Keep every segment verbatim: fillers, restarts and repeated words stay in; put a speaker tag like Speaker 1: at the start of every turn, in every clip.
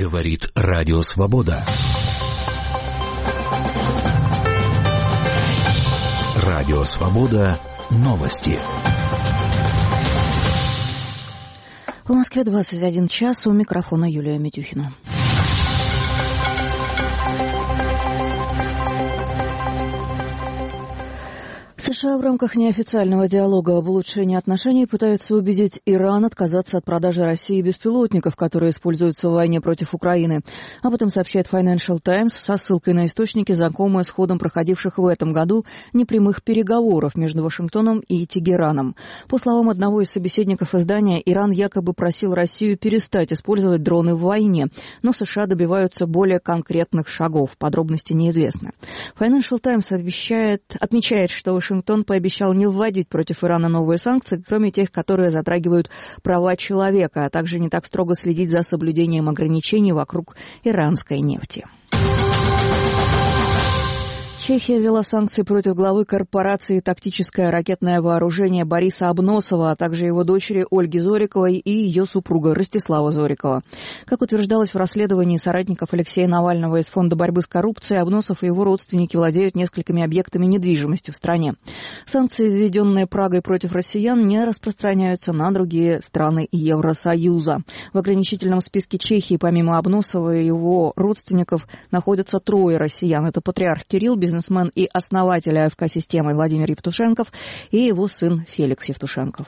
Speaker 1: Говорит Радио Свобода. Радио Свобода. Новости.
Speaker 2: В Москве двадцать один час. У микрофона Юлия Митюхина. США в рамках неофициального диалога об улучшении отношений пытаются убедить Иран отказаться от продажи России беспилотников, которые используются в войне против Украины. Об этом сообщает Financial Times со ссылкой на источники, знакомые с ходом проходивших в этом году непрямых переговоров между Вашингтоном и Тегераном. По словам одного из собеседников издания, Иран якобы просил Россию перестать использовать дроны в войне, но США добиваются более конкретных шагов. Подробности неизвестны. Financial Times обещает, отмечает, что Вашингтон Вашингтон пообещал не вводить против Ирана новые санкции, кроме тех, которые затрагивают права человека, а также не так строго следить за соблюдением ограничений вокруг иранской нефти. Чехия ввела санкции против главы корпорации «Тактическое ракетное вооружение» Бориса Обносова, а также его дочери Ольги Зориковой и ее супруга Ростислава Зорикова. Как утверждалось в расследовании соратников Алексея Навального из Фонда борьбы с коррупцией, Обносов и его родственники владеют несколькими объектами недвижимости в стране. Санкции, введенные Прагой против россиян, не распространяются на другие страны Евросоюза. В ограничительном списке Чехии помимо Обносова и его родственников находятся трое россиян. Это патриарх Кирилл, бизнесмен и основатель АФК-системы Владимир Евтушенков и его сын Феликс Евтушенков.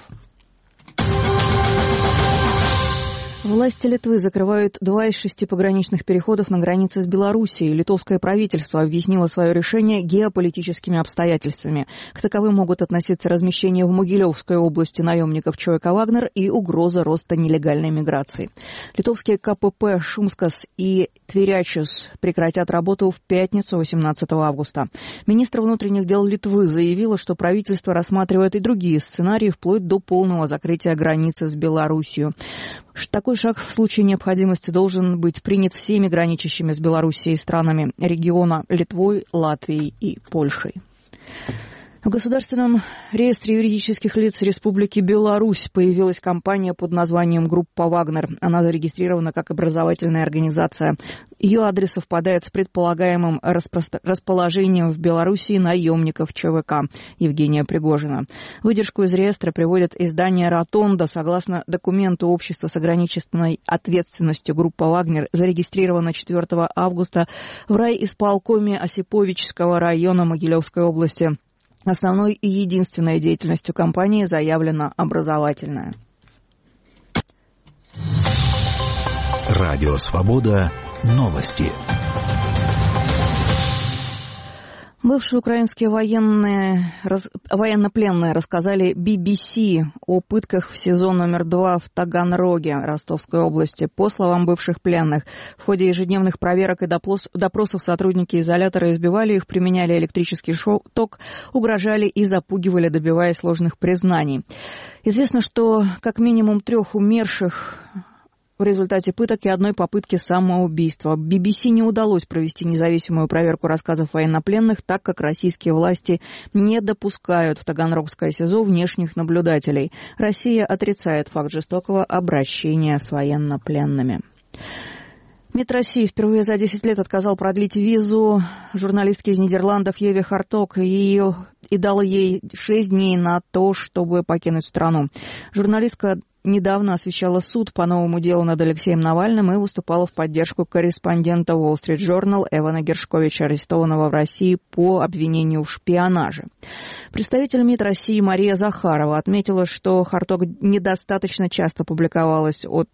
Speaker 2: Власти Литвы закрывают два из шести пограничных переходов на границе с Белоруссией. Литовское правительство объяснило свое решение геополитическими обстоятельствами. К таковым могут относиться размещение в Могилевской области наемников ЧВК «Вагнер» и угроза роста нелегальной миграции. Литовские КПП «Шумскас» и «Тверячус» прекратят работу в пятницу, восемнадцатого августа. Министр внутренних дел Литвы заявила, что правительство рассматривает и другие сценарии, вплоть до полного закрытия границы с Белоруссией. Такой шаг в случае необходимости должен быть принят всеми граничащими с Белоруссией странами региона Литвой, Латвией и Польшей. В Государственном реестре юридических лиц Республики Беларусь появилась компания под названием «Группа Вагнер». Она зарегистрирована как образовательная организация. Ее адрес совпадает с предполагаемым распро- расположением в Белоруссии наемников ЧВК Евгения Пригожина. Выдержку из реестра приводит издание «Ротонда». Согласно документу общества с ограниченной ответственностью «Группа Вагнер» зарегистрирована четвёртого августа в райисполкоме Осиповичского района Могилевской области. Основной и единственной деятельностью компании заявлена образовательная.
Speaker 1: Радио Свобода. Новости.
Speaker 2: Бывшие украинские военные, раз, военнопленные рассказали би би си о пытках в СИЗО номер два в Таганроге Ростовской области. По словам бывших пленных, в ходе ежедневных проверок и допрос, допросов сотрудники изолятора избивали их, применяли электрический ток, угрожали и запугивали, добиваясь ложных признаний. Известно, что как минимум трех умерших в результате пыток и одной попытки самоубийства. би би си не удалось провести независимую проверку рассказов военнопленных, так как российские власти не допускают в Таганрогское СИЗО внешних наблюдателей. Россия отрицает факт жестокого обращения с военнопленными. МИД России впервые за десять лет отказал продлить визу журналистке из Нидерландов Еве Хартог и, и дал ей шесть дней на то, чтобы покинуть страну. Журналистка недавно освещала суд по новому делу над Алексеем Навальным и выступала в поддержку корреспондента Wall Street Journal Эвана Гершковича, арестованного в России по обвинению в шпионаже. Представитель МИД России Мария Захарова отметила, что Хартог недостаточно часто публиковалась от...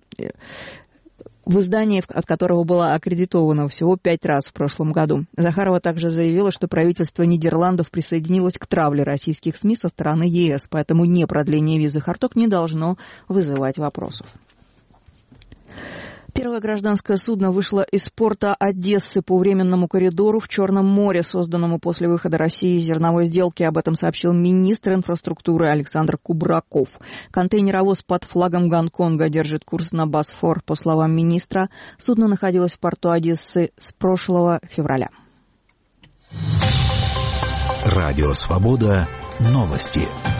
Speaker 2: в издании, от которого была аккредитована всего пять раз в прошлом году. Захарова также заявила, что правительство Нидерландов присоединилось к травле российских СМИ со стороны ЕС, поэтому непродление визы Хартог не должно вызывать вопросов. Первое гражданское судно вышло из порта Одессы по временному коридору в Черном море, созданному после выхода России из зерновой сделки. Об этом сообщил министр инфраструктуры Александр Кубраков. Контейнеровоз под флагом Гонконга держит курс на Босфор. По словам министра, судно находилось в порту Одессы с прошлого февраля.
Speaker 1: Радио Свобода. Новости.